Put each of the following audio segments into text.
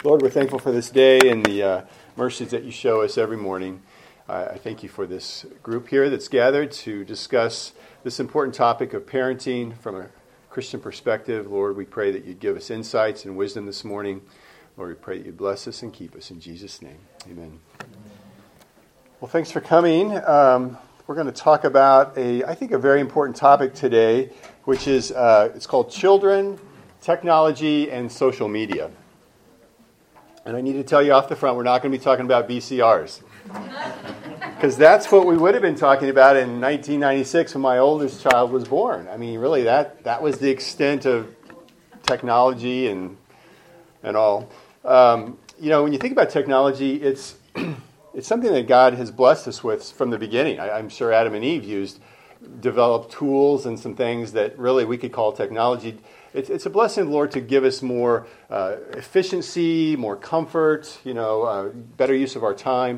Lord, we're thankful for this day and the mercies that you show us every morning. I thank you for this group here that's gathered to discuss this important topic of parenting from a Christian perspective. Lord, we pray that you'd give us insights and wisdom this morning. Lord, we pray that you'd bless us and keep us. In Jesus' name, amen. Well, thanks for coming. We're going to talk about I think a very important topic today, which is, it's called Children, Technology, and Social Media. And I need to tell you off the front, we're not going to be talking about VCRs. Because that's what we would have been talking about in 1996 when my oldest child was born. I mean, really, that was the extent of technology and all. When you think about technology, it's something that God has blessed us with from the beginning. I'm sure Adam and Eve developed tools and some things that really we could call technology. It's a blessing of the Lord to give us more efficiency, more comfort, better use of our time.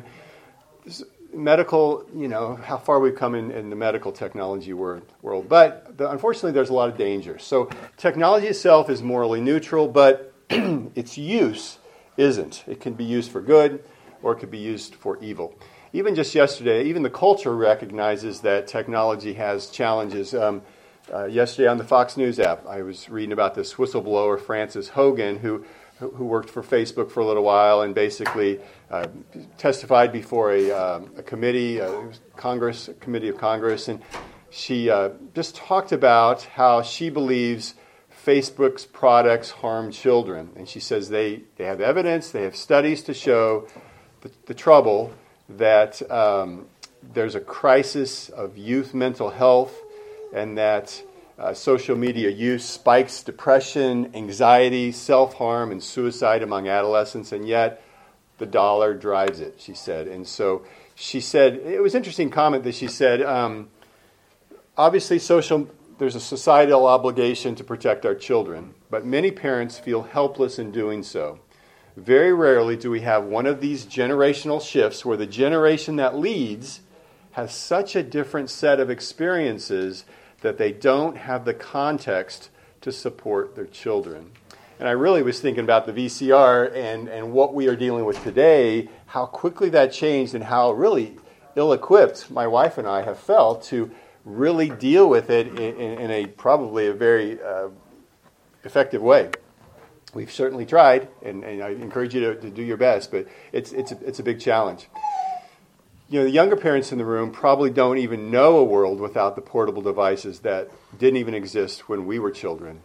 Medical, how far we've come in the medical technology world. But unfortunately, there's a lot of danger. So technology itself is morally neutral, but its use isn't. It can be used for good, or it could be used for evil. Even just yesterday, even the culture recognizes that technology has challenges. Yesterday on the Fox News app, I was reading about this whistleblower, Frances Hogan, who worked for Facebook for a little while and basically testified before a committee, committee of Congress, and she just talked about how she believes Facebook's products harm children. And she says they have evidence, they have studies to show the trouble that there's a crisis of youth mental health, and that social media use spikes depression, anxiety, self-harm, and suicide among adolescents, and yet the dollar drives it, she said. And so she said, it was an interesting comment that she said, obviously there's a societal obligation to protect our children, but many parents feel helpless in doing so. Very rarely do we have one of these generational shifts where the generation that leads has such a different set of experiences that they don't have the context to support their children. And I really was thinking about the VCR and what we are dealing with today, how quickly that changed and how really ill-equipped my wife and I have felt to really deal with it in probably a very effective way. We've certainly tried, and I encourage you to do your best, but it's a big challenge. The younger parents in the room probably don't even know a world without the portable devices that didn't even exist when we were children.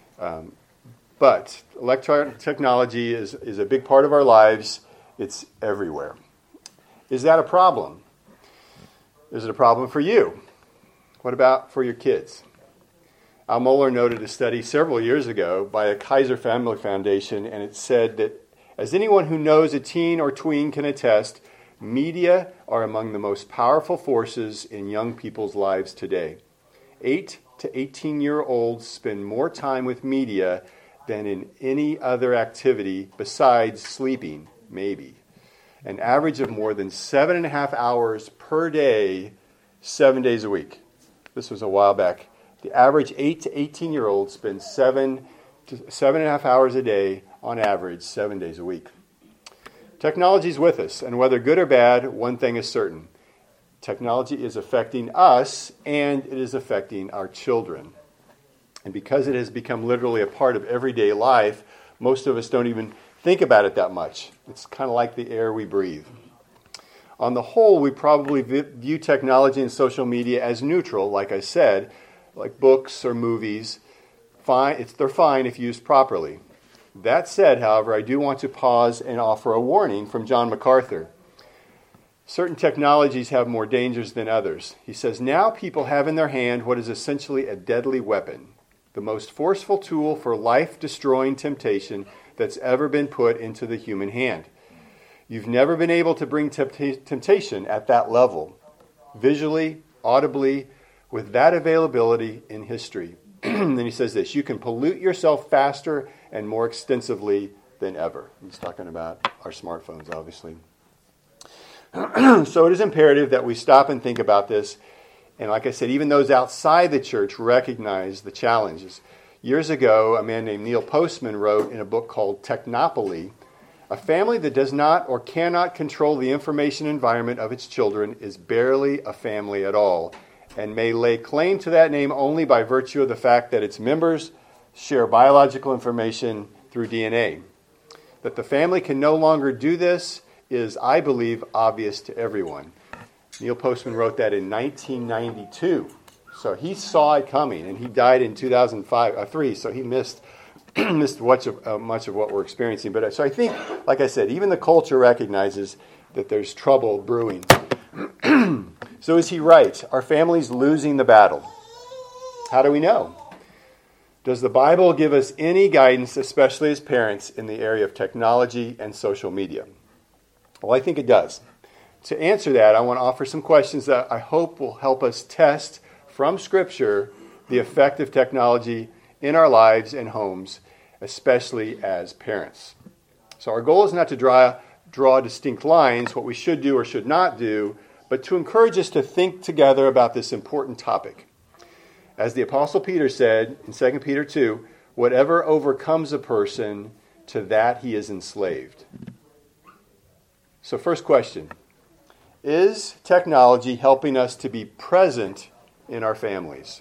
But electronic technology is a big part of our lives. It's everywhere. Is that a problem? Is it a problem for you? What about for your kids? Al Mohler noted a study several years ago by a Kaiser Family Foundation, and it said that, as anyone who knows a teen or tween can attest, media are among the most powerful forces in young people's lives today. 8 to 18-year-olds spend more time with media than in any other activity besides sleeping, maybe. An average of more than 7.5 hours per day, 7 days a week. This was a while back. The average 8 to 18-year-old spends 7 to 7.5 hours a day on average, 7 days a week. Technology is with us, and whether good or bad, one thing is certain. Technology is affecting us, and it is affecting our children. And because it has become literally a part of everyday life, most of us don't even think about it that much. It's kind of like the air we breathe. On the whole, we probably view technology and social media as neutral, like I said, like books or movies. They're fine if used properly. That said, however, I do want to pause and offer a warning from John MacArthur. Certain technologies have more dangers than others. He says, now people have in their hand what is essentially a deadly weapon, the most forceful tool for life-destroying temptation that's ever been put into the human hand. You've never been able to bring temptation at that level, visually, audibly, with that availability in history. Then he says this, you can pollute yourself faster and more extensively than ever. He's talking about our smartphones, obviously. So it is imperative that we stop and think about this. And like I said, even those outside the church recognize the challenges. Years ago, a man named Neil Postman wrote in a book called Technopoly A family that does not or cannot control the information environment of its children is barely a family at all, and may lay claim to that name only by virtue of the fact that its members share biological information through DNA. That the family can no longer do this is, I believe, obvious to everyone. Neil Postman wrote that in 1992. So he saw it coming, and he died in 2003, so he missed much of what we're experiencing. But so I think, like I said, even the culture recognizes that there's trouble brewing. So is he right? Are families losing the battle? How do we know? Does the Bible give us any guidance, especially as parents, in the area of technology and social media? Well, I think it does. To answer that, I want to offer some questions that I hope will help us test from Scripture the effect of technology in our lives and homes, especially as parents. So our goal is not to draw distinct lines, what we should do or should not do, but to encourage us to think together about this important topic. As the Apostle Peter said in 2 Peter 2, whatever overcomes a person, to that he is enslaved. So first question, is technology helping us to be present in our families?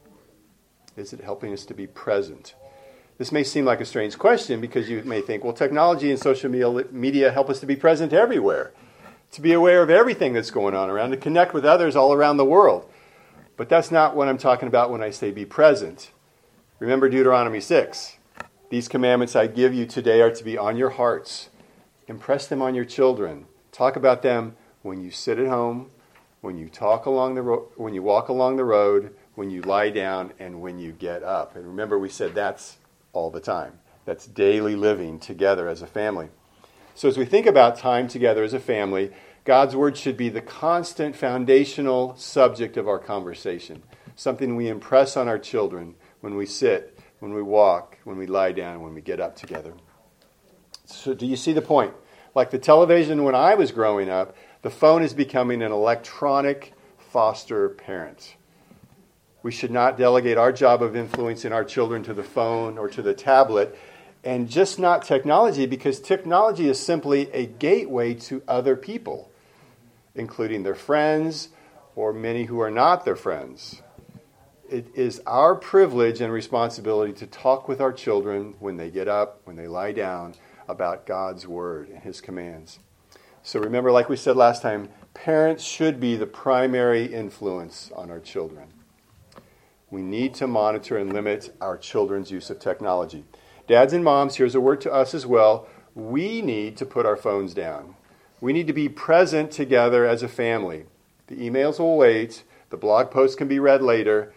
Is it helping us to be present? This may seem like a strange question because you may think, well, technology and social media help us to be present everywhere, to be aware of everything that's going on around, to connect with others all around the world. But that's not what I'm talking about when I say be present. Remember Deuteronomy 6. These commandments I give you today are to be on your hearts. Impress them on your children. Talk about them when you sit at home, when you walk along the road, when you lie down, and when you get up. And remember, we said that's all the time. That's daily living together as a family. So as we think about time together as a family, God's Word should be the constant foundational subject of our conversation, something we impress on our children when we sit, when we walk, when we lie down, when we get up together. So do you see the point? Like the television when I was growing up, the phone is becoming an electronic foster parent. We should not delegate our job of influencing our children to the phone or to the tablet, and just not technology, because technology is simply a gateway to other people, including their friends or many who are not their friends. It is our privilege and responsibility to talk with our children when they get up, when they lie down, about God's Word and His commands. So remember, like we said last time, parents should be the primary influence on our children. We need to monitor and limit our children's use of technology. Dads and moms, here's a word to us as well. We need to put our phones down. We need to be present together as a family. The emails will wait. The blog post can be read later.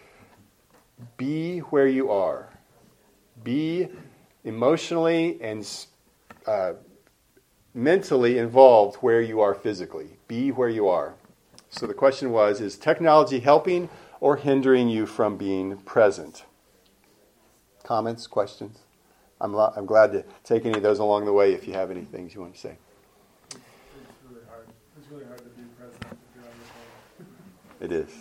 Be where you are. Be emotionally and mentally involved where you are physically. Be where you are. So the question was, is technology helping or hindering you from being present? Comments, questions? I'm glad to take any of those along the way if you have any things you want to say. It's really hard. It's really hard to be present if you're on your phone. It is.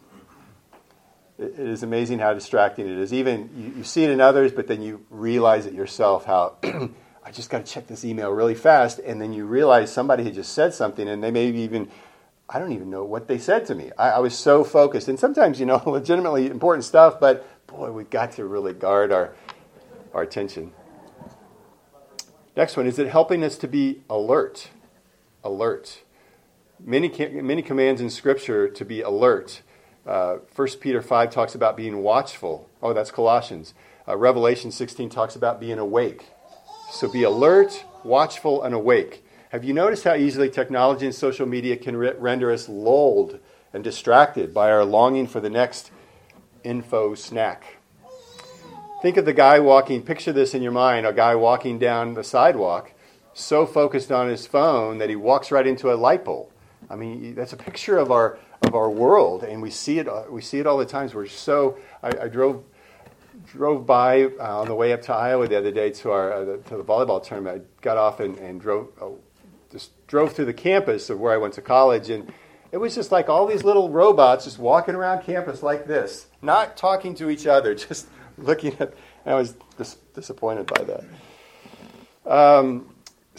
It is amazing how distracting it is. Even you see it in others, but then you realize it yourself how I just got to check this email really fast, and then you realize somebody had just said something, and they maybe even, I don't even know what they said to me. I was so focused, and sometimes, legitimately important stuff, but boy, we've got to really guard our attention. Next one, is it helping us to be alert? Alert. Many commands in Scripture to be alert. 1 Peter 5 talks about being watchful. Oh, that's Colossians. Revelation 16 talks about being awake. So be alert, watchful, and awake. Have you noticed how easily technology and social media can render us lulled and distracted by our longing for the next info snack? Think of the guy picture this in your mind, a guy walking down the sidewalk, so focused on his phone that he walks right into a light pole. I mean, that's a picture of our world, and we see it all the time. I drove by on the way up to Iowa the other day to the volleyball tournament. I got off and drove through the campus of where I went to college, and it was just like all these little robots just walking around campus like this, not talking to each other, just looking at. And I was disappointed by that.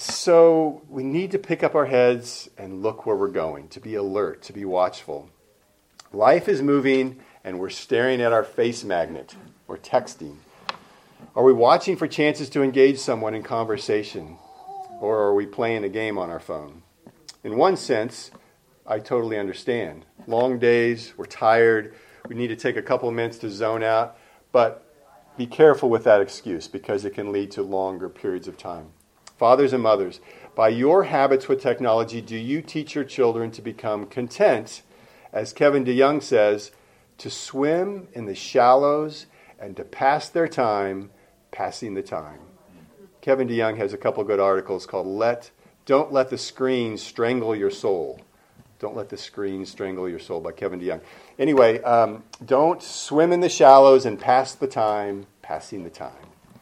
So we need to pick up our heads and look where we're going, to be alert, to be watchful. Life is moving and we're staring at our face magnet or texting. Are we watching for chances to engage someone in conversation? Or are we playing a game on our phone? In one sense, I totally understand. Long days, we're tired, we need to take a couple of minutes to zone out, but be careful with that excuse because it can lead to longer periods of time. Fathers and mothers, by your habits with technology, do you teach your children to become content, as Kevin DeYoung says, to swim in the shallows and to pass their time passing the time? Kevin DeYoung has a couple good articles called Don't Let the Screen Strangle Your Soul. Don't Let the Screen Strangle Your Soul by Kevin DeYoung. Anyway, don't swim in the shallows and pass the time passing the time.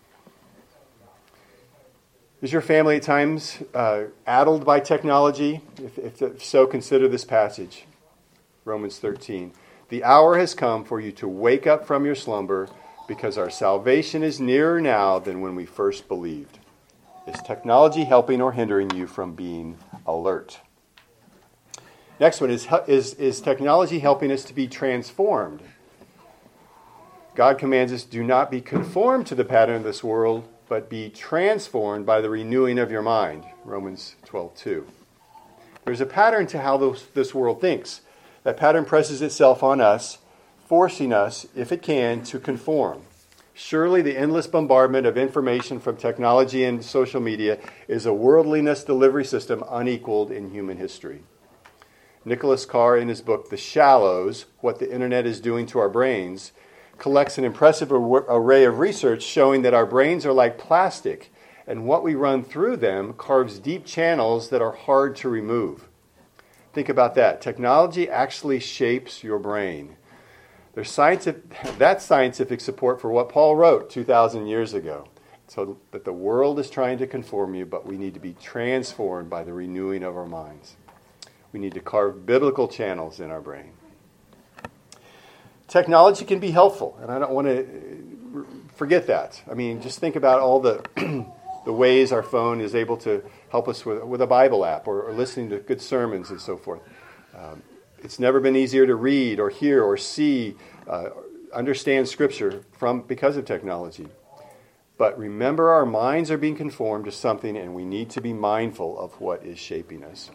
Is your family at times addled by technology? If so, consider this passage, Romans 13. The hour has come for you to wake up from your slumber because our salvation is nearer now than when we first believed. Is technology helping or hindering you from being alert? Next one is technology helping us to be transformed? God commands us, do not be conformed to the pattern of this world, but be transformed by the renewing of your mind. Romans 12:2. There's a pattern to how this world thinks. That pattern presses itself on us, forcing us, if it can, to conform. Surely the endless bombardment of information from technology and social media is a worldliness delivery system unequaled in human history. Nicholas Carr, in his book, The Shallows, What the Internet is Doing to Our Brains, collects an impressive array of research showing that our brains are like plastic, and what we run through them carves deep channels that are hard to remove. Think about that. Technology actually shapes your brain. There's scientific support for what Paul wrote 2,000 years ago. So that the world is trying to conform you, but we need to be transformed by the renewing of our minds. We need to carve biblical channels in our brain. Technology can be helpful, and I don't want to forget that. I mean, just think about all the the ways our phone is able to help us with a Bible app or listening to good sermons and so forth. It's never been easier to read or hear or see, understand Scripture because of technology. But remember, our minds are being conformed to something, and we need to be mindful of what is shaping us.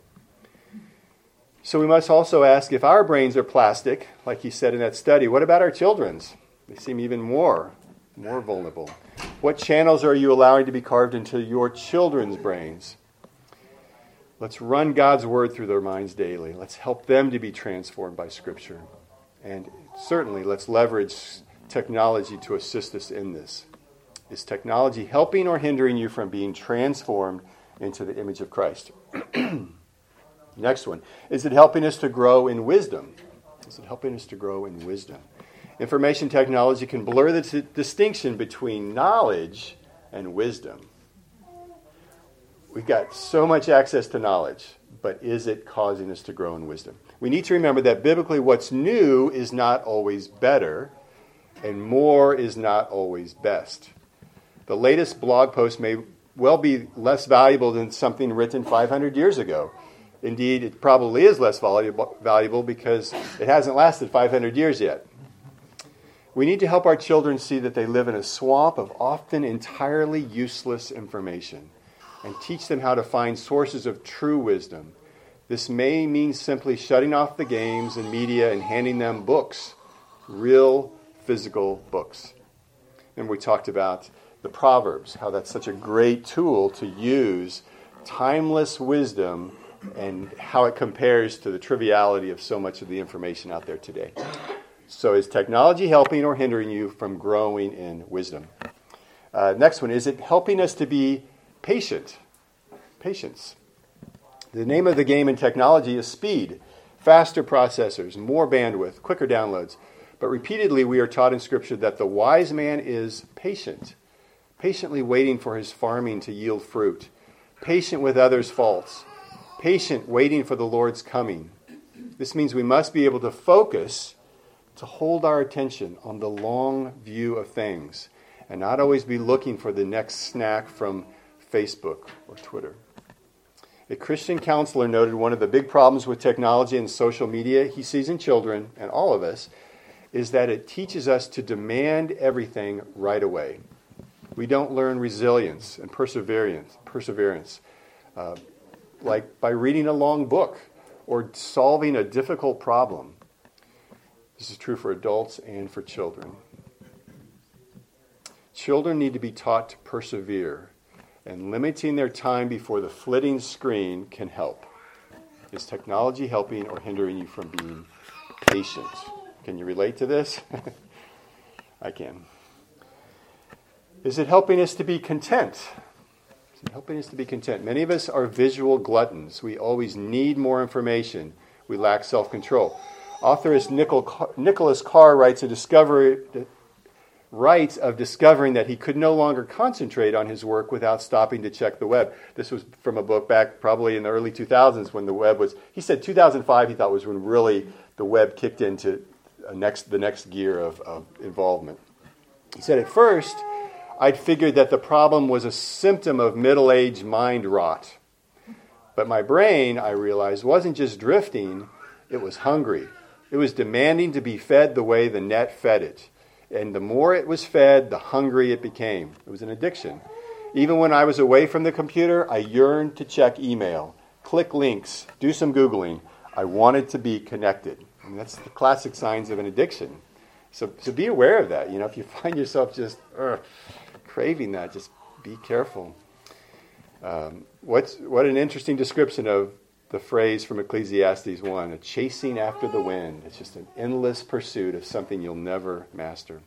So we must also ask, if our brains are plastic, like he said in that study, what about our children's? They seem even more vulnerable. What channels are you allowing to be carved into your children's brains? Let's run God's word through their minds daily. Let's help them to be transformed by Scripture. And certainly, let's leverage technology to assist us in this. Is technology helping or hindering you from being transformed into the image of Christ? Next one. Is it helping us to grow in wisdom? Is it helping us to grow in wisdom? Information technology can blur the distinction between knowledge and wisdom. We've got so much access to knowledge, but is it causing us to grow in wisdom? We need to remember that biblically what's new is not always better, and more is not always best. The latest blog post may well be less valuable than something written 500 years ago. Indeed, it probably is less valuable because it hasn't lasted 500 years yet. We need to help our children see that they live in a swamp of often entirely useless information and teach them how to find sources of true wisdom. This may mean simply shutting off the games and media and handing them books, real physical books. And we talked about the Proverbs, how that's such a great tool to use timeless wisdom and how it compares to the triviality of so much of the information out there today. So is technology helping or hindering you from growing in wisdom? Next one, is it helping us to be patient? Patience. The name of the game in technology is speed. Faster processors, more bandwidth, quicker downloads. But repeatedly we are taught in Scripture that the wise man is patient, patiently waiting for his farming to yield fruit, patient with others' faults, patient waiting for the Lord's coming. This means we must be able to focus, to hold our attention on the long view of things, and not always be looking for the next snack from Facebook or Twitter. A Christian counselor noted one of the big problems with technology and social media he sees in children, and all of us, is that it teaches us to demand everything right away. We don't learn resilience and perseverance, like by reading a long book or solving a difficult problem. This is true for adults and for children. Children need to be taught to persevere, and limiting their time before the flitting screen can help. Is technology helping or hindering you from being patient? Can you relate to this? I can. Is it helping us to be content? Is it helping us to be content? Many of us are visual gluttons. We always need more information. We lack self-control. Authoress Nicholas Carr writes of discovering that he could no longer concentrate on his work without stopping to check the web. This was from a book back probably in the early 2000s when the web was, he said 2005 he thought was when really the web kicked into the next gear of involvement. He said, at first, I'd figured that the problem was a symptom of middle-aged mind rot. But my brain, I realized, wasn't just drifting, it was hungry. It was demanding to be fed the way the net fed it. And the more it was fed, the hungrier it became. It was an addiction. Even when I was away from the computer, I yearned to check email, click links, do some Googling. I wanted to be connected. And that's the classic signs of an addiction. So be aware of that. You know, if you find yourself just craving that, just be careful. What an interesting description of the phrase from Ecclesiastes 1, a chasing after the wind. It's just an endless pursuit of something you'll never master.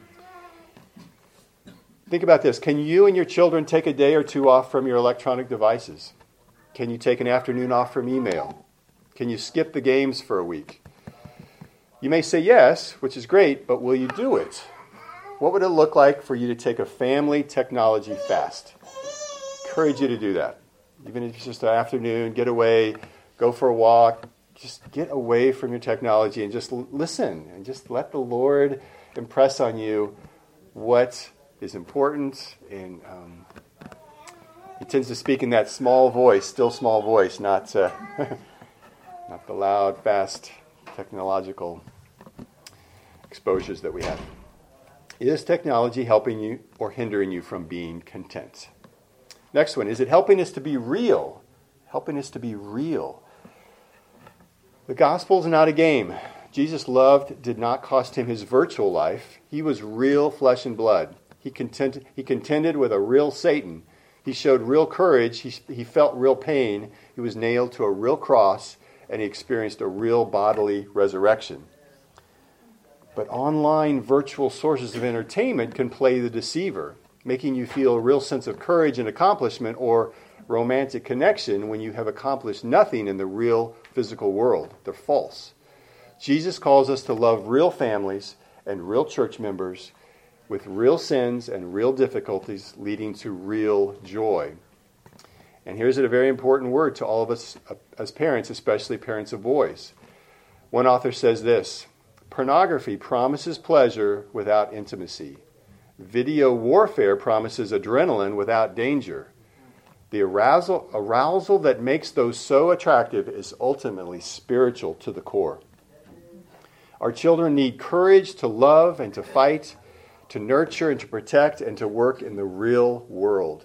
Think about this. Can you and your children take a day or two off from your electronic devices? Can you take an afternoon off from email? Can you skip the games for a week? You may say yes, which is great, but will you do it? What would it look like for you to take a family technology fast? I encourage you to do that. Even if it's just an afternoon, get away, go for a walk, just get away from your technology and just listen and just let the Lord impress on you what is important. And He tends to speak in that small voice, still small voice, not the loud, fast technological exposures that we have. Is technology helping you or hindering you from being content? Next one, is it helping us to be real? Helping us to be real. The gospel is not a game. Jesus loved did not cost him his virtual life. He was real flesh and blood. He contended with a real Satan. He showed real courage. He felt real pain. He was nailed to a real cross, and he experienced a real bodily resurrection. But online virtual sources of entertainment can play the deceiver, making you feel a real sense of courage and accomplishment or romantic connection when you have accomplished nothing in the real physical world. They're false. Jesus calls us to love real families and real church members with real sins and real difficulties leading to real joy. And here's a very important word to all of us as parents, especially parents of boys. One author says this, pornography promises pleasure without intimacy. Video warfare promises adrenaline without danger. The arousal that makes those so attractive is ultimately spiritual to the core. Our children need courage to love and to fight, to nurture and to protect, and to work in the real world.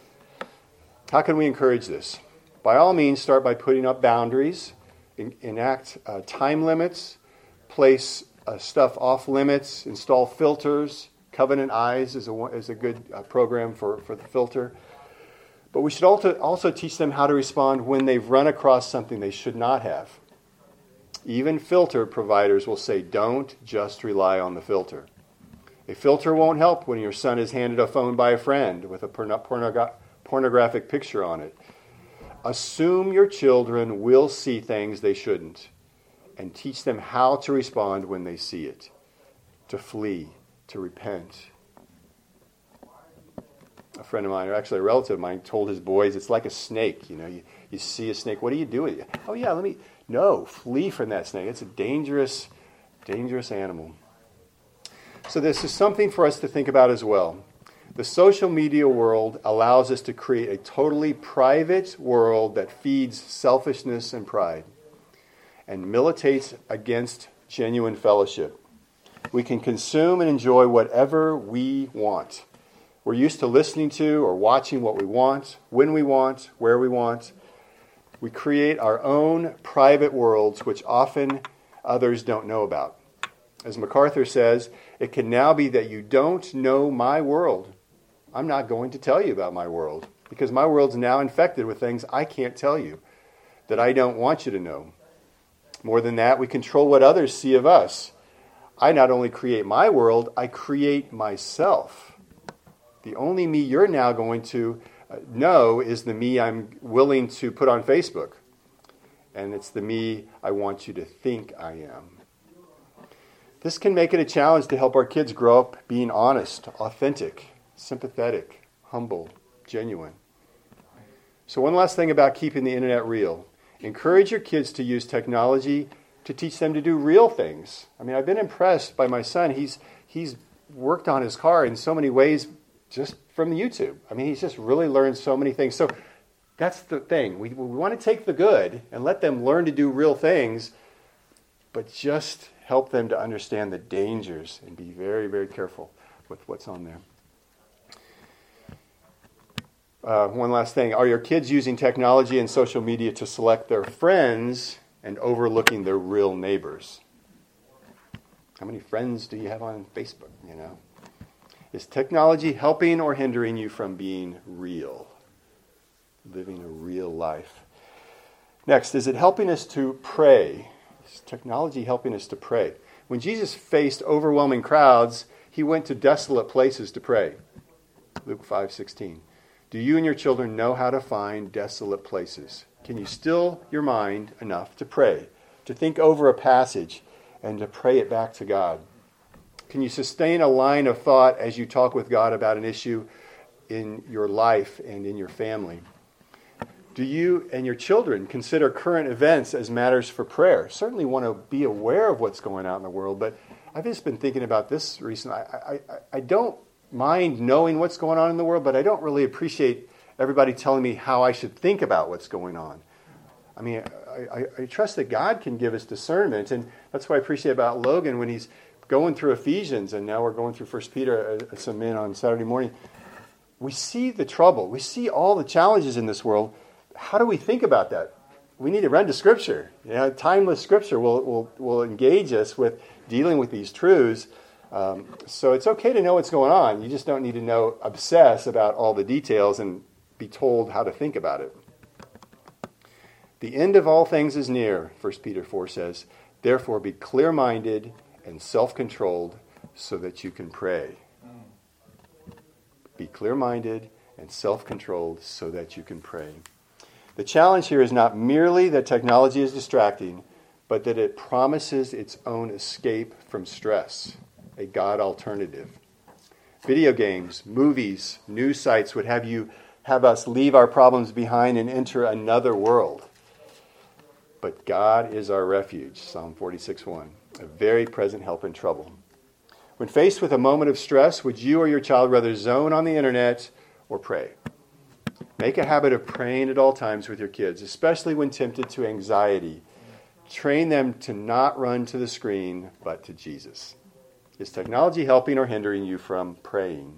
How can we encourage this? By all means, start by putting up boundaries, enact time limits, place stuff off limits, install filters. Covenant Eyes is a good program for the filter. But we should also teach them how to respond when they've run across something they should not have. Even filter providers will say, don't just rely on the filter. A filter won't help when your son is handed a phone by a friend with a pornographic picture on it. Assume your children will see things they shouldn't, and teach them how to respond when they see it, to flee, to repent. A friend of mine, or actually a relative of mine, told his boys, it's like a snake. You know, you see a snake, what do you do with it? Oh yeah, no, flee from that snake. It's a dangerous, dangerous animal. So this is something for us to think about as well. The social media world allows us to create a totally private world that feeds selfishness and pride and militates against genuine fellowship. We can consume and enjoy whatever we want. We're used to listening to or watching what we want, when we want, where we want. We create our own private worlds, which often others don't know about. As MacArthur says, it can now be that you don't know my world. I'm not going to tell you about my world because my world's now infected with things I can't tell you that I don't want you to know. More than that, we control what others see of us. I not only create my world, I create myself. The only me you're now going to know is the me I'm willing to put on Facebook. And it's the me I want you to think I am. This can make it a challenge to help our kids grow up being honest, authentic, sympathetic, humble, genuine. So one last thing about keeping the internet real. Encourage your kids to use technology to teach them to do real things. I mean, I've been impressed by my son. He's worked on his car in so many ways just from YouTube. I mean, he's just really learned so many things. So that's the thing. We want to take the good and let them learn to do real things, but just help them to understand the dangers and be very, very careful with what's on there. One last thing. Are your kids using technology and social media to select their friends and overlooking their real neighbors? How many friends do you have on Facebook, you know? Is technology helping or hindering you from being real? Living a real life. Next, is it helping us to pray? Is technology helping us to pray? When Jesus faced overwhelming crowds, he went to desolate places to pray. Luke 5:16. Do you and your children know how to find desolate places? Can you still your mind enough to pray, to think over a passage, and to pray it back to God? Can you sustain a line of thought as you talk with God about an issue in your life and in your family? Do you and your children consider current events as matters for prayer? Certainly want to be aware of what's going on in the world, but I've just been thinking about this recently. I don't mind knowing what's going on in the world, but I don't really appreciate everybody telling me how I should think about what's going on. I mean, I trust that God can give us discernment, and that's what I appreciate about Logan when he's going through Ephesians, and now we're going through 1 Peter, some men on Saturday morning. We see the trouble. We see all the challenges in this world. How do we think about that? We need to run to Scripture. You know, timeless Scripture will engage us with dealing with these truths. So it's okay to know what's going on. You just don't need to obsess about all the details and be told how to think about it. The end of all things is near, 1 Peter 4 says. Therefore be clear-minded and self-controlled so that you can pray. Be clear-minded and self-controlled so that you can pray. The challenge here is not merely that technology is distracting, but that it promises its own escape from stress, a God alternative. Video games, movies, news sites would have us leave our problems behind and enter another world. But God is our refuge, Psalm 46:1, a very present help in trouble. When faced with a moment of stress, would you or your child rather zone on the internet or pray? Make a habit of praying at all times with your kids, especially when tempted to anxiety. Train them to not run to the screen, but to Jesus. Is technology helping or hindering you from praying?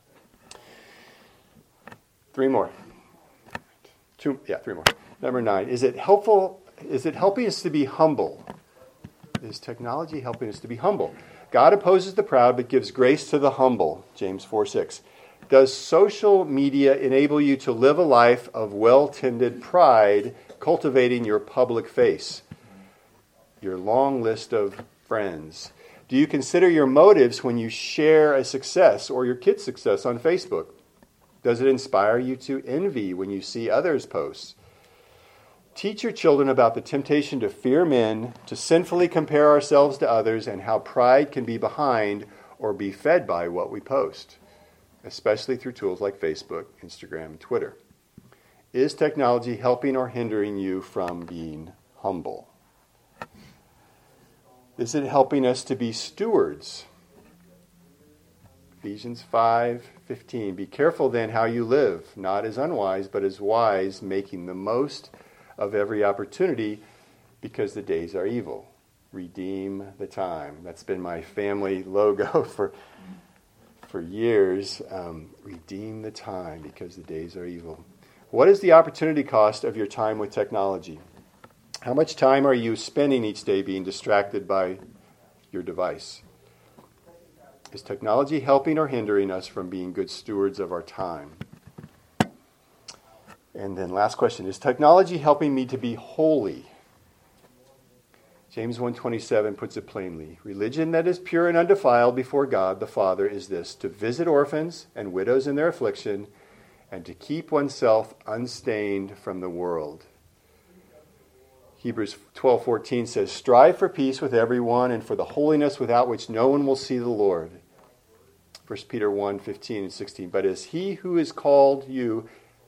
3 more. 3 more. Number 9. Is it helping us to be humble? Is technology helping us to be humble? God opposes the proud but gives grace to the humble, James 4:6. Does social media enable you to live a life of well-tended pride, cultivating your public face, your long list of friends? Do you consider your motives when you share a success or your kid's success on Facebook? Does it inspire you to envy when you see others' posts? Teach your children about the temptation to fear men, to sinfully compare ourselves to others, and how pride can be behind or be fed by what we post, especially through tools like Facebook, Instagram, and Twitter. Is technology helping or hindering you from being humble? Is it helping us to be stewards? Ephesians 5:15. Be careful then how you live, not as unwise, but as wise, making the most of every opportunity, because the days are evil. Redeem the time. That's been my family logo for years. Redeem the time, because the days are evil. What is the opportunity cost of your time with technology? How much time are you spending each day being distracted by your device? Is technology helping or hindering us from being good stewards of our time? And then last question, is technology helping me to be holy? James 1:27 puts it plainly. Religion that is pure and undefiled before God the Father is this, to visit orphans and widows in their affliction, and to keep oneself unstained from the world. Hebrews 12:14 says, strive for peace with everyone and for the holiness without which no one will see the Lord. 1 Peter 1:15 and 16, but as he who called you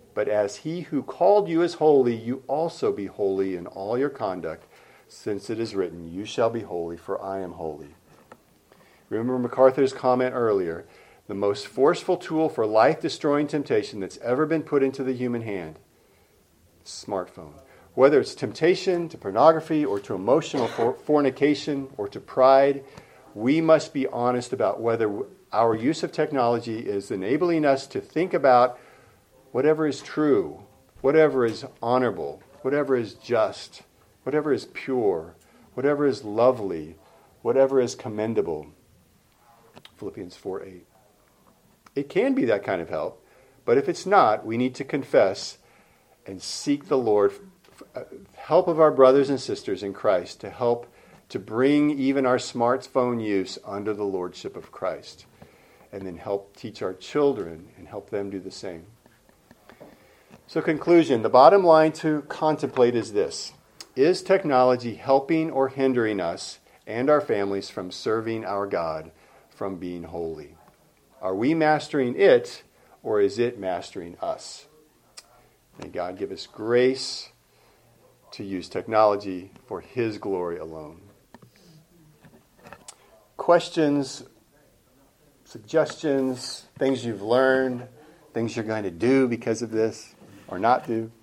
is holy, you also be holy in all your conduct, since it is written, you shall be holy, for I am holy. Remember MacArthur's comment earlier, the most forceful tool for life-destroying temptation that's ever been put into the human hand, smartphone. Whether it's temptation to pornography or to emotional fornication or to pride, we must be honest about whether our use of technology is enabling us to think about whatever is true, whatever is honorable, whatever is just, whatever is pure, whatever is lovely, whatever is commendable. Philippians 4:8. It can be that kind of help, but if it's not, we need to confess and seek the Lord, help of our brothers and sisters in Christ, to help to bring even our smartphone use under the lordship of Christ, and then help teach our children and help them do the same. So conclusion, the bottom line to contemplate is this. Is technology helping or hindering us and our families from serving our God, from being holy? Are we mastering it, or is it mastering us? May God give us grace to use technology for His glory alone. Questions, suggestions, things you've learned, things you're going to do because of this or not do?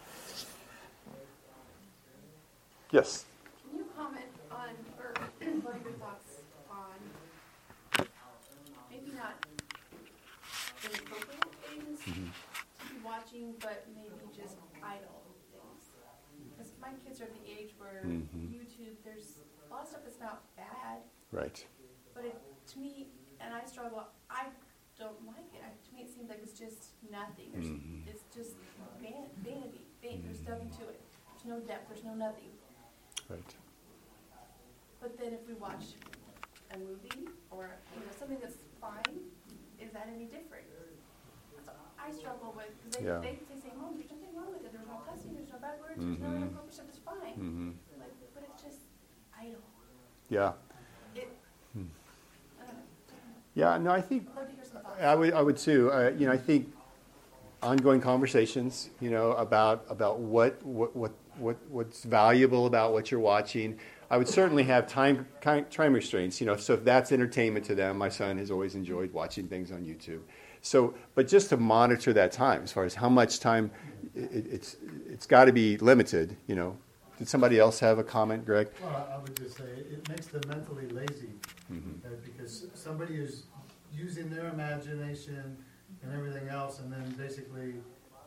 Yes? Can you comment on, or what are your thoughts on, maybe not inappropriate things to be watching, but maybe just idle things? Because my kids are at the age where YouTube, there's a lot of stuff that's not bad. Right. But to me, and I struggle, I don't like it. To me, it seems like it's just nothing. It's just vanity. There's nothing to it. There's no depth. There's no nothing. Right. But then if we watch a movie or something that's fine, is that any different? That's what I struggle with, because they say, Mom, there's nothing wrong with it. There's no cussing, there's no bad words, there's no inappropriate stuff, it's fine. Like, but it's just idle. Yeah. I don't know. Yeah, no, I think I'd love to hear some thoughts. I would too. I think ongoing conversations, about what's valuable about what you're watching. I would certainly have time restraints, so if that's entertainment to them. My son has always enjoyed watching things on YouTube. So, but just to monitor that time, as far as how much time, it's got to be limited, Did somebody else have a comment, Greg? Well, I would just say it makes them mentally lazy, because somebody is using their imagination and everything else, and then basically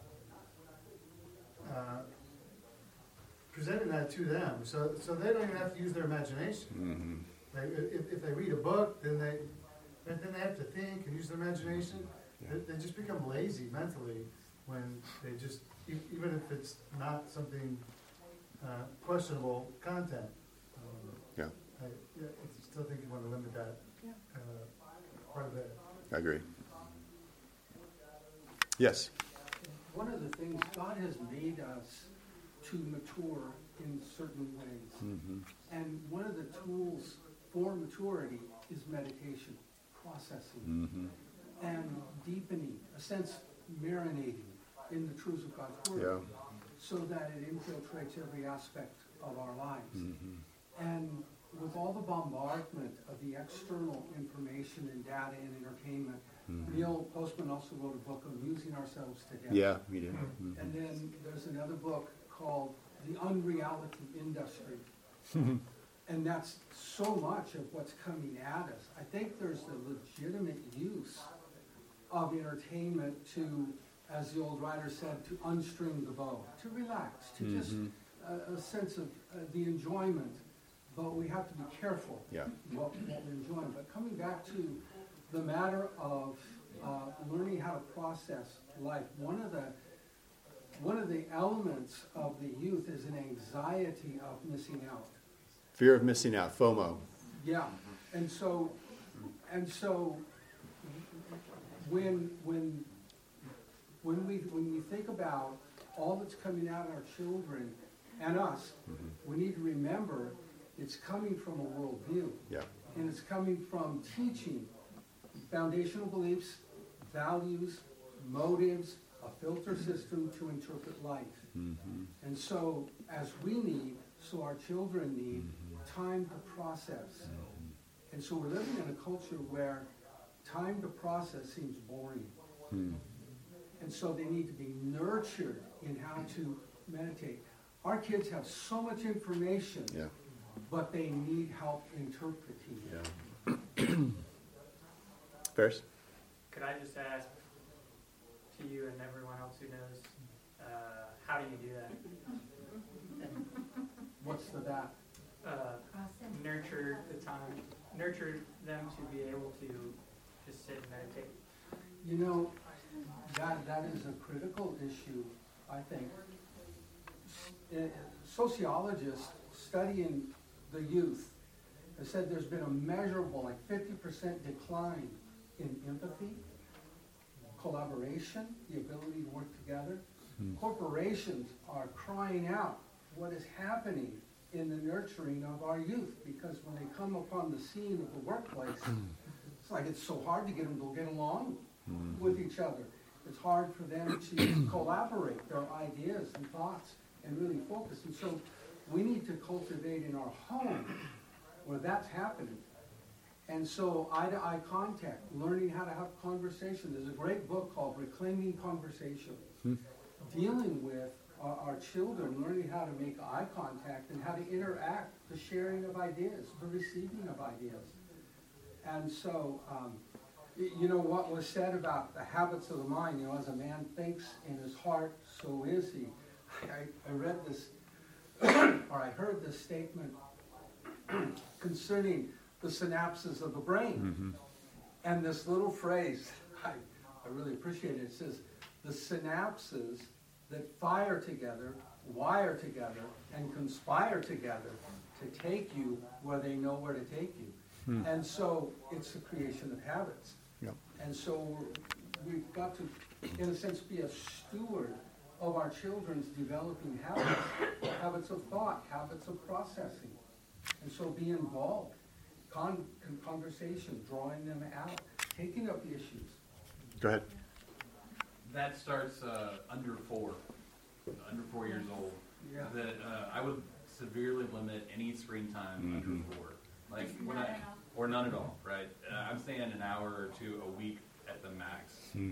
presenting that to them, so they don't even have to use their imagination. Like if they read a book, then they have to think and use their imagination. They just become lazy mentally when they just, even if it's not something questionable content. Yeah. I still think you want to limit that part of it. I agree. Yes. One of the things, God has made us to mature in certain ways. And one of the tools for maturity is meditation, processing, and deepening, a sense marinating in the truths of God's Word, so that it infiltrates every aspect of our lives. And with all the bombardment of the external information and data and entertainment, Neil Postman also wrote a book, Amusing Ourselves to Death. Yeah, we did. And then there's another book called The Unreality Industry. And that's so much of what's coming at us. I think there's a legitimate use of entertainment to, as the old writer said, to unstring the bow, to relax, to just a sense of the enjoyment. But we have to be careful what we're enjoying. But coming back to the matter of learning how to process life, one of the elements of the youth is an anxiety of missing out. Fear of missing out, FOMO. Yeah, and so when we think about all that's coming out of our children and us, we need to remember it's coming from a worldview. Yeah. And it's coming from teaching foundational beliefs, values, motives, a filter system to interpret life. And so, as we need, so our children need time to process. And so we're living in a culture where time to process seems boring. And so they need to be nurtured in how to meditate. Our kids have so much information, but they need help interpreting it. Ferris? Could I just ask to you and everyone else who knows, how do you do that? What's the that? Nurture the time, nurture them to be able to just sit and meditate. You know, that is a critical issue, I think. Sociologists studying the youth have said there's been a measurable, like 50% decline in empathy, collaboration, the ability to work together. Corporations are crying out what is happening in the nurturing of our youth, because when they come upon the scene of the workplace, it's like it's so hard to get them to get along with each other. It's hard for them to collaborate their ideas and thoughts and really focus. And so we need to cultivate in our home where that's happening. And so eye-to-eye contact, learning how to have conversation. There's a great book called Reclaiming Conversation, dealing with our children, learning how to make eye contact and how to interact, the sharing of ideas, the receiving of ideas. And so, you know, what was said about the habits of the mind, you know, as a man thinks in his heart, so is he. I read this, or I heard this statement concerning the synapses of the brain. And this little phrase, I really appreciate it. It says, the synapses that fire together, wire together, and conspire together to take you where they know where to take you. And so it's the creation of habits. And so we've got to, in a sense, be a steward of our children's developing habits, habits of thought, habits of processing. And so be involved. Conversation, drawing them out, taking up the issues. Go ahead. That starts under 4 years old. Yeah. That I would severely limit any screen time under 4. Like or none at all, right? I'm saying an hour or two a week at the max,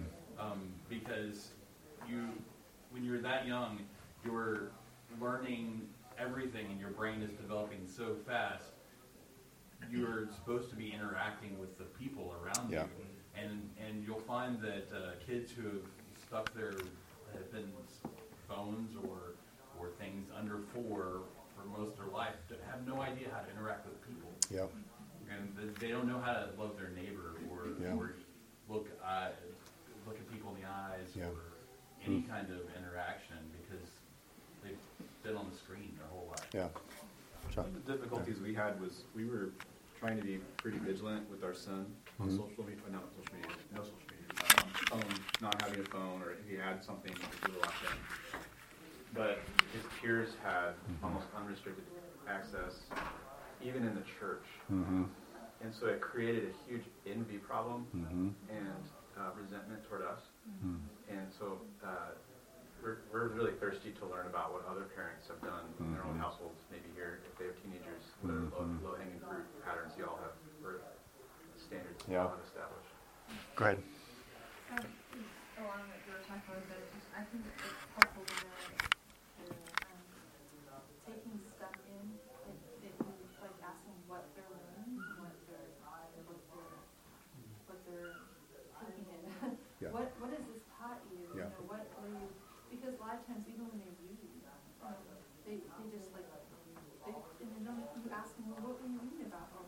because when you're that young, you're learning everything, and your brain is developing so fast. You're supposed to be interacting with the people around you, and you'll find that kids who have been phones or things under 4 for most of their life have no idea how to interact with people. And they don't know how to love their neighbor or look at people in the eyes or any kind of interaction, because they've been on the screen their whole life. One of the difficulties we had was we were trying to be pretty vigilant with our son on no social media, not having a phone, or if he had something, we were locked in. But his peers had almost unrestricted access, even in the church. And so it created a huge envy problem and resentment toward us. And so we're really thirsty to learn about what other parents have done in their own households, maybe here, if they have teenagers, what are low-hanging fruit patterns y'all have, or standards y'all have established. Go ahead. Along what you were talking about, but I think it's helpful to know taking stuff in, like asking what they're learning, what they're taking in. Yeah. What has this taught you? Yeah. You know, what are you? Because a lot of times, even when they read, they just like and then you ask them, well, what were you reading about? Oh,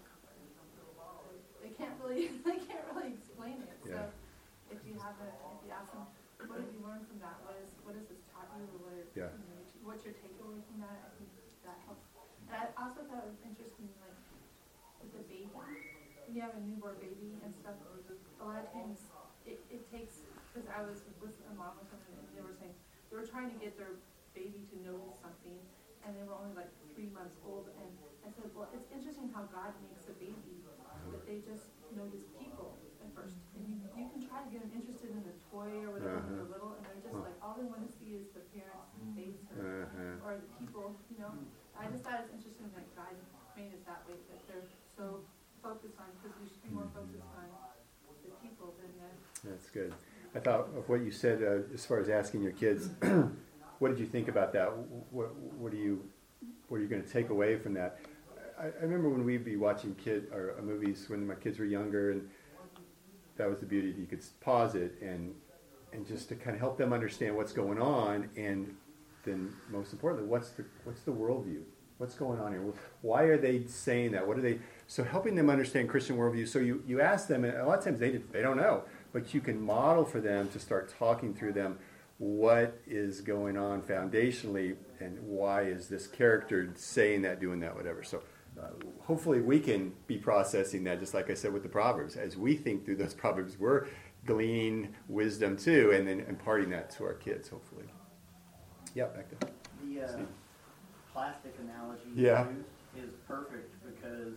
they can't really explain it. So if you ask them, what have you learned from that? What has this taught you? Or what's your takeaway from that? I think that helps. And I also thought it was interesting, like with the baby, when you have a newborn baby and stuff. A lot of times it takes, because I was with a mom or something, and they were saying they were trying to get their baby to notice something, and they were only like 3 months old. And I said, well, it's interesting how God makes a baby, that they just notice people at first. And you can try to get them interested in the toy or whatever when they're little, and they're just like, all they want to see is the parent's face or the people, you know. I just thought it's interesting that God made it that way, that they're so focused on, because we should be more focused on the people than the... That's good. I thought of what you said as far as asking your kids, what did you think about that? What are you going to take away from that? I remember when we'd be watching movies when my kids were younger, and that was the beauty. You could pause it and just to kind of help them understand what's going on, and then most importantly, what's the worldview? What's going on here? Why are they saying that? What are they? So helping them understand Christian worldview. So you ask them, and a lot of times they don't know, but you can model for them to start talking through them what is going on foundationally, and why is this character saying that, doing that, whatever. So hopefully we can be processing that, just like I said with the Proverbs. As we think through those Proverbs, we're gleaning wisdom too, and then imparting that to our kids, hopefully. Yeah, back there. The plastic analogy Yeah. is perfect, because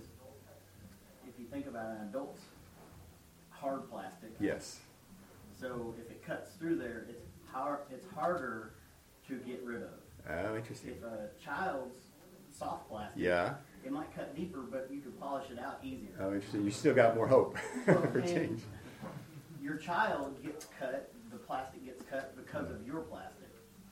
if you think about an adult's hard plastic. Yes. So if it cuts through there, it's harder to get rid of. Oh, interesting. If a child's soft plastic, it might cut deeper, but you could polish it out easier. Oh, interesting. You still got more hope for change. Your child gets cut, the plastic gets cut because of your plastic.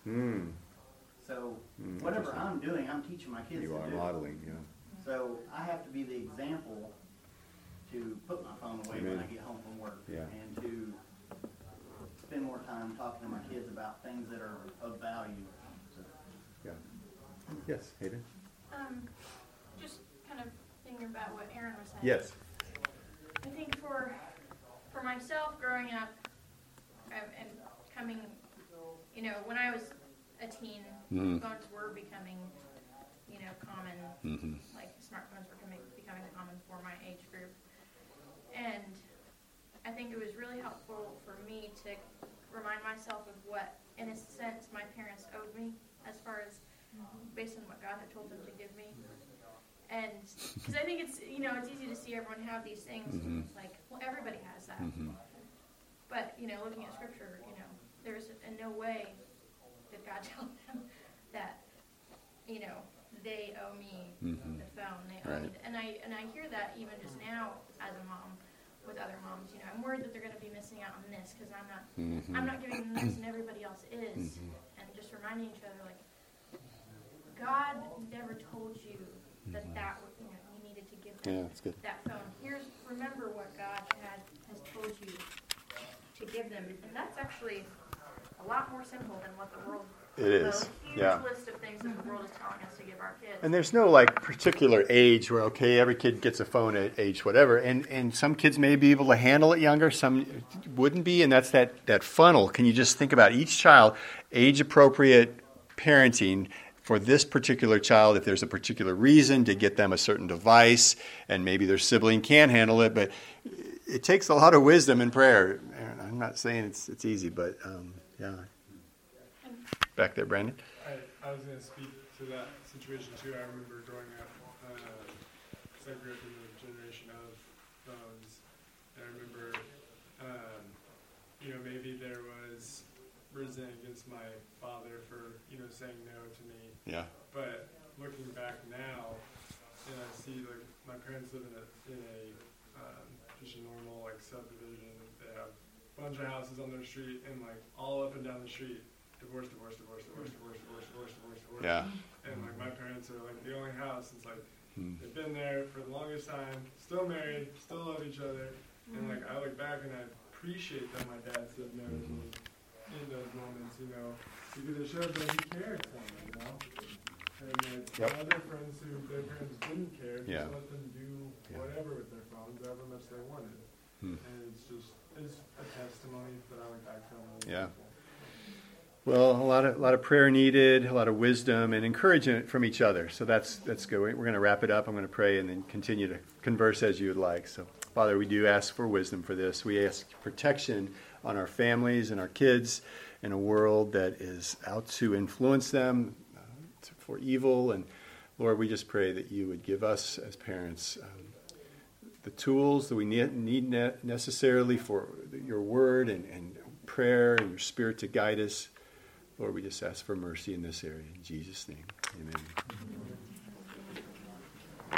So whatever I'm doing, I'm teaching my kids to do. You are modeling, yeah. So I have to be the example to put my phone away when I get home from work, and to spend more time talking to my kids about things that are of value. So. Yeah. Yes, Hayden? Just kind of thinking about what Aaron was saying. Yes. I think for myself growing up and coming, when I was a teen, phones were becoming, common. Like smartphones were becoming common for my age group. And I think it was really helpful for me to remind myself of what, in a sense, my parents owed me, as far as based on what God had told them to give me. And because I think it's easy to see everyone have these things. Like, well, everybody has that. But looking at Scripture, there's in no way did God tell them that they owe me the phone. They owe me, and I hear that even just now as a mom with other moms. I'm worried that they're going to be missing out on this because I'm not giving them this, and everybody else is. And just reminding each other, like, God never told you that you needed to give them that phone. Remember what God has told you to give them, and that's actually a lot more simple than what the world. It is. A huge list of things that the world is telling us to give our kids. And there's no particular age where every kid gets a phone at age whatever, and some kids may be able to handle it younger, some wouldn't be, and that's that funnel. Can you just think about each child, age appropriate parenting for this particular child, if there's a particular reason to get them a certain device, and maybe their sibling can't handle it, but it takes a lot of wisdom and prayer. I'm not saying it's easy, but yeah. Back there, Brandon. I was going to speak to that situation too. I remember growing up, because I grew up in the generation of phones, and I remember, maybe there was risen against my father for, saying no to me. Yeah. But looking back now, and I see like my parents live in a just a normal like subdivision. They have a bunch of houses on their street, and like all up and down the street, divorce. Yeah. And like my parents are like the only house. It's like they've been there for the longest time, still married, still love each other, and like I look back and I appreciate that my dad said no to me in those moments, because it showed that he cared for me, And like other friends who their parents didn't care, just let them do whatever with their phones, however much they wanted. And it's a testimony that I look back on. Yeah. Well, a lot of prayer needed, a lot of wisdom and encouragement from each other. So that's good. We're going to wrap it up. I'm going to pray and then continue to converse as you would like. So, Father, we do ask for wisdom for this. We ask protection on our families and our kids in a world that is out to influence them for evil. And Lord, we just pray that you would give us as parents the tools that we need necessarily for your word and prayer and your spirit to guide us. Lord, we just ask for mercy in this area. In Jesus' name, amen.